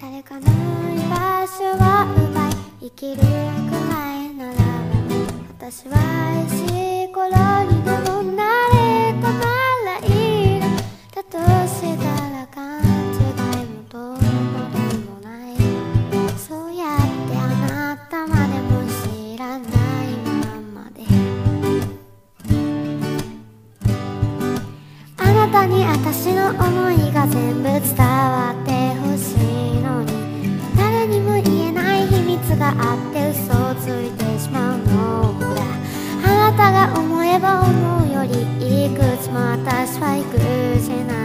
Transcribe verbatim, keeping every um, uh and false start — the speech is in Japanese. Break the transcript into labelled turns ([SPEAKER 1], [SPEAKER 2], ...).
[SPEAKER 1] 誰かの居場所を奪い生きるくらいなら私は石ころにでもなれたならいいな。だとしたら勘違いもどうでもない。そうやってあなたまでも知らないままであなたに私の思いが全部伝わってほしいのに誰にも言えない秘密があって嘘をついてしまうのだ。あなたが思えば思うよりいくつも私は育児な